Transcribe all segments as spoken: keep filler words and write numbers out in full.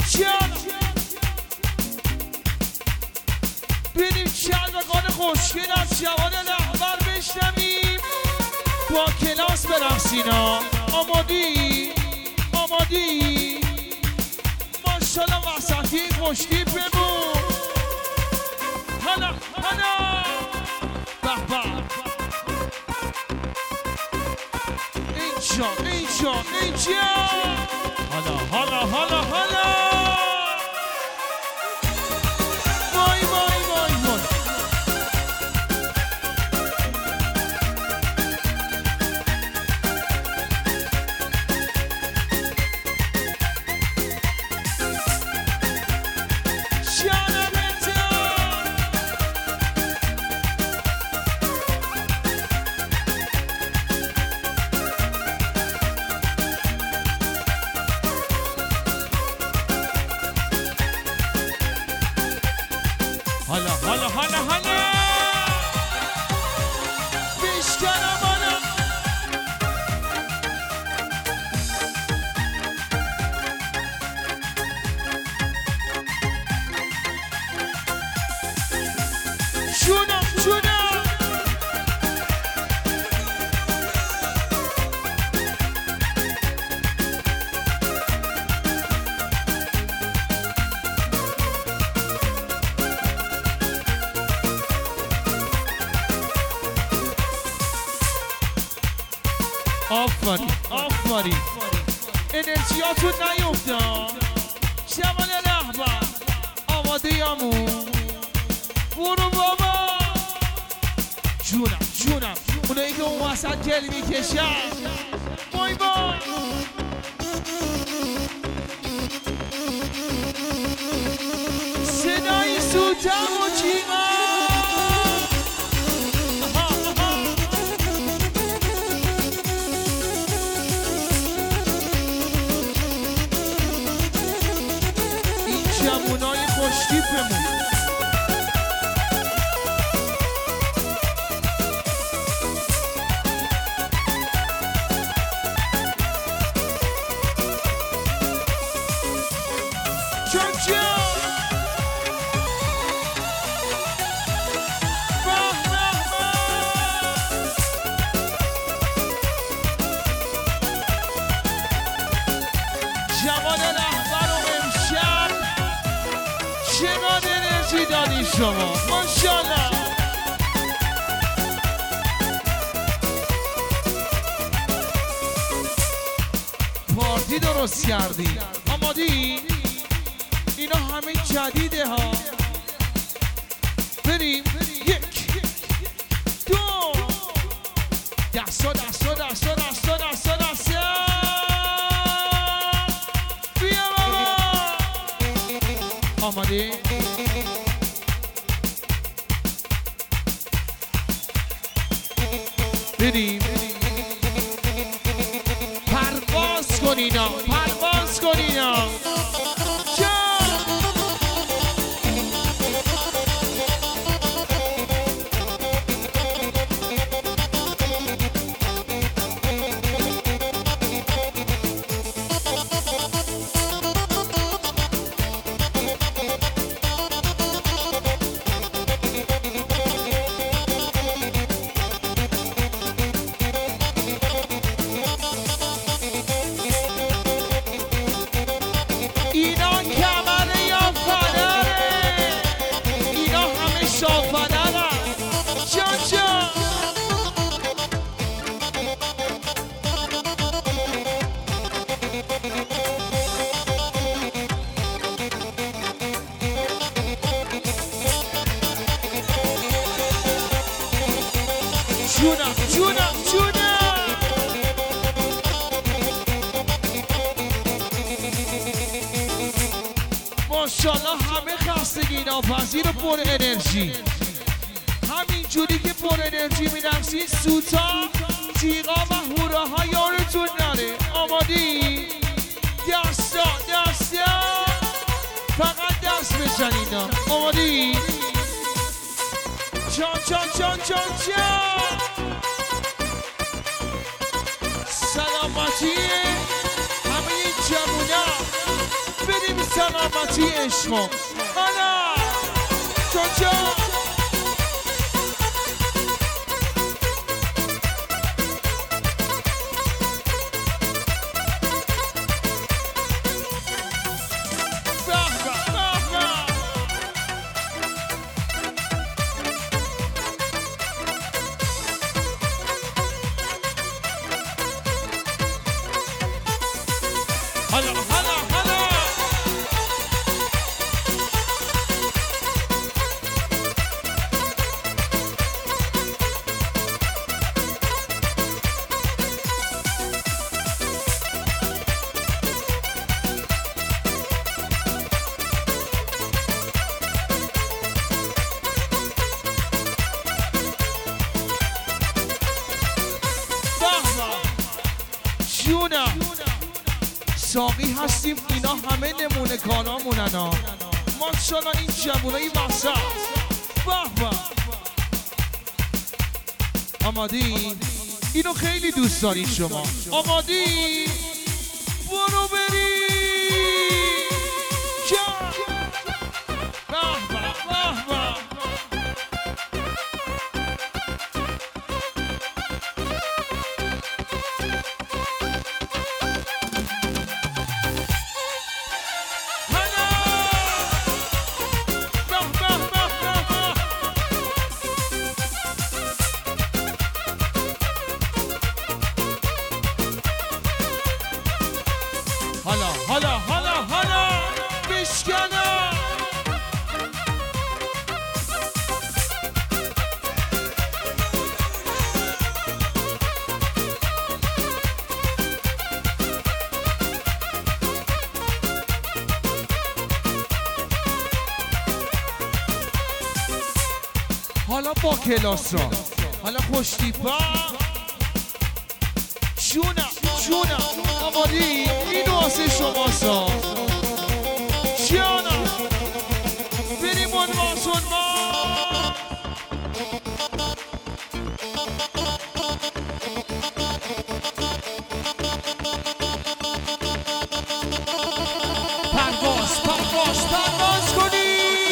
جان بریم شلوگان خوشگل از جوان رهبر بشنویم با کلاس برقصینا. آمادی؟ آمادی؟ ماشالله وسطی خوشتی بمون. هلا هلا به به اینجا اینجا اینجا هلا هلا هلا هلا وای وای وای وای هلا هلا هلا هلا بیشترم هلا جونم جونم آفرین آفرین انرژیاتون نیفته. جوان رهبر آماده یامون برو بابا. جونم جونم اونایی که اون وسط گل میکشن وای وای صدای سوتم و جیغم جمونای خوشتیپمون. جان جان جوان رهبر و امشب چقدر انرژی دادی شما ماشالله. پارتی درست کردی. آمادی؟ اینا همه جدیده ها. بریم یک دو دستا دستا دستا دستا دستا دستا بیا بابا. آمادی؟ بریم پرواز کنینا پرواز کنینا جونم جونم جونم ماشالله همه خستگی ناپذیر و پر انرژی. همین جوری که پر انرژی می‌رقصید سوتا تیغا و هوراها یارتون نره. آمادی؟ دستا دستا فقط دست بزنینا. آمادی؟ چان چان چان چان چان سلامتی همه این جمونا بریم سلام پارتی عشقم حالا جان جان هلا هلا هلا جونا ساقی هستیم اینا همه نمونه کانامونن ها ماشالله این جوونای وسط به به آمادی؟ اینو خیلی دوست داری شما آمادی؟ برو بری جان به به به به حالا حالا حالا حالا بشکنم حالا با کلاسا حالا خوشتیپا جونم جونم آمادی اینو واسه شما سا جانم بریم اون واسون ما پرواز پرواز پرواز کنی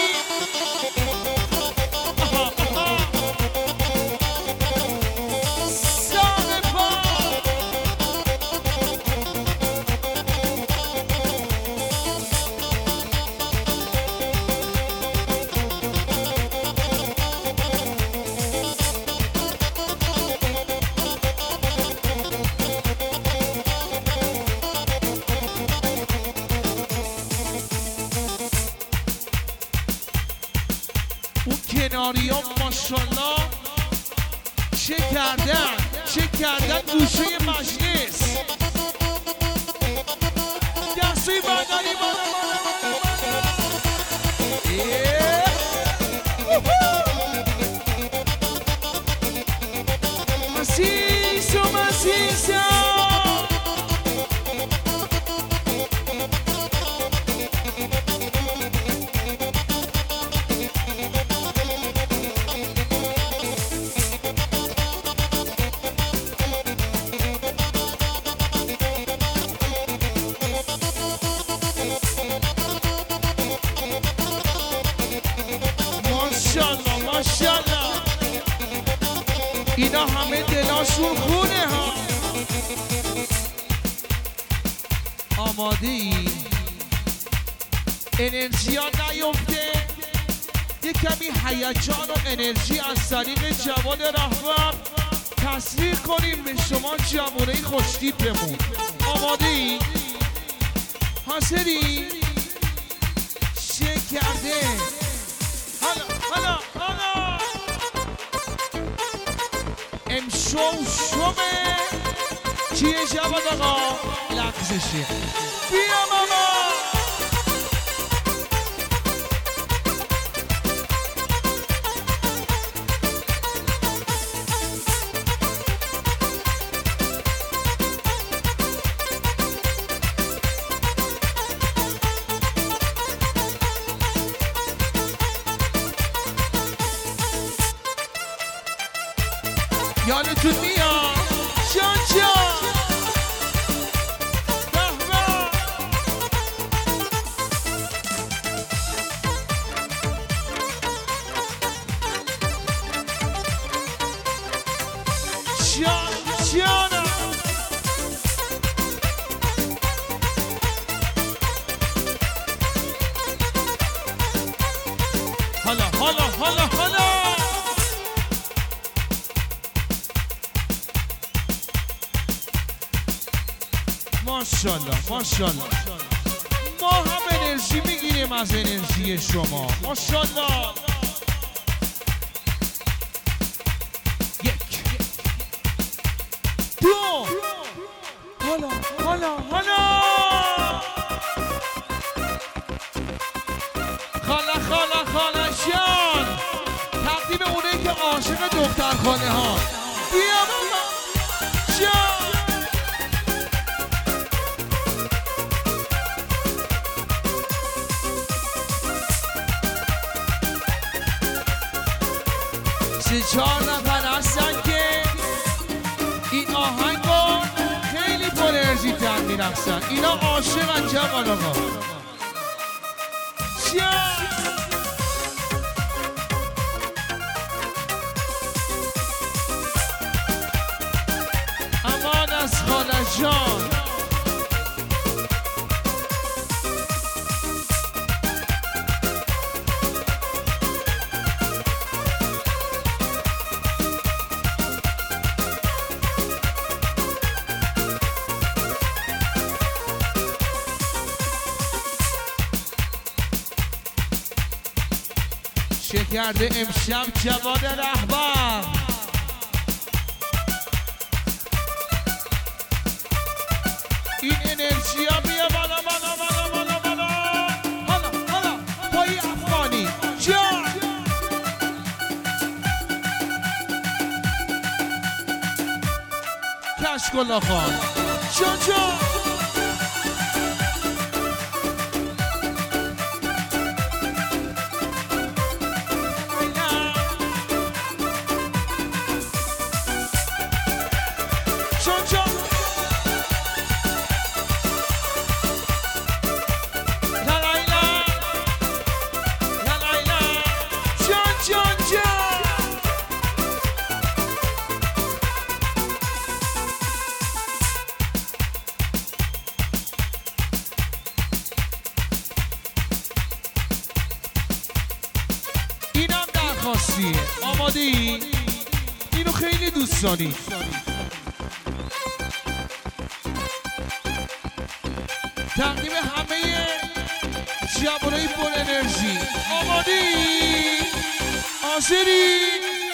اون کناری ها ماشالله چه کردن چه کردن گوشه مجلس دستی برداری بالا مسیسو مسیسو ماشالله ماشالله اینا همه دلاشون خونه ها آماده ای انرژی ها نیفته یه کمی هیجان و انرژی از طریق جواد رهبر تصویر کنیم به شما جوانه خوشتیپمون آماده ای حاضری چه کرده حالا حالا حالا امشو شومه چیه جواد آقا لغزشه بیا ماما یادتون میاد جان جان حالا حالا حالا حالا ماشاءالله ماشاءالله ما هم انرژی میگیریم از انرژی شما ماشاءالله یک دو حالا حالا حالا خاله خاله خاله جان تقدیم اونه که عاشق دختر خاله ها بیا بابا جان سه چهار نفر هستن که این آهنگو خیلی پر انرژی تر میرقصن اینا عاشقن جوان آقا امان از خاله جان چه کرده امشب جواد رهبر این انرژی ها بیا بالا بالا بالا بالا بالا حالا حالا پای افغانی جان کشکلا خان جان جان آماده ای؟ اینو خیلی دوست داری تقدیم همه جوانای پر انرژی آماده ای؟ حاضری؟